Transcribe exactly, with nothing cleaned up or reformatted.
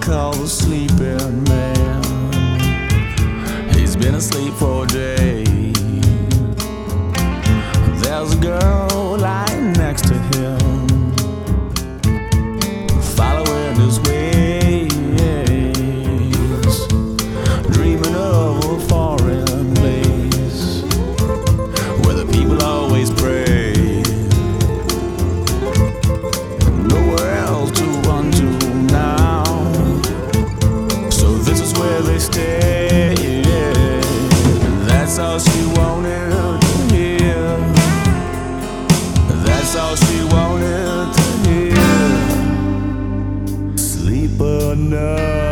call the sleeping man. He's been asleep for days. There's a girl lying next to him, following his ways, dreaming of a foreign place where the people always pray. Nowhere else to run to now, so this is where they stay. That's all she wanted to hear. That's all she wanted to hear. Sleep enough.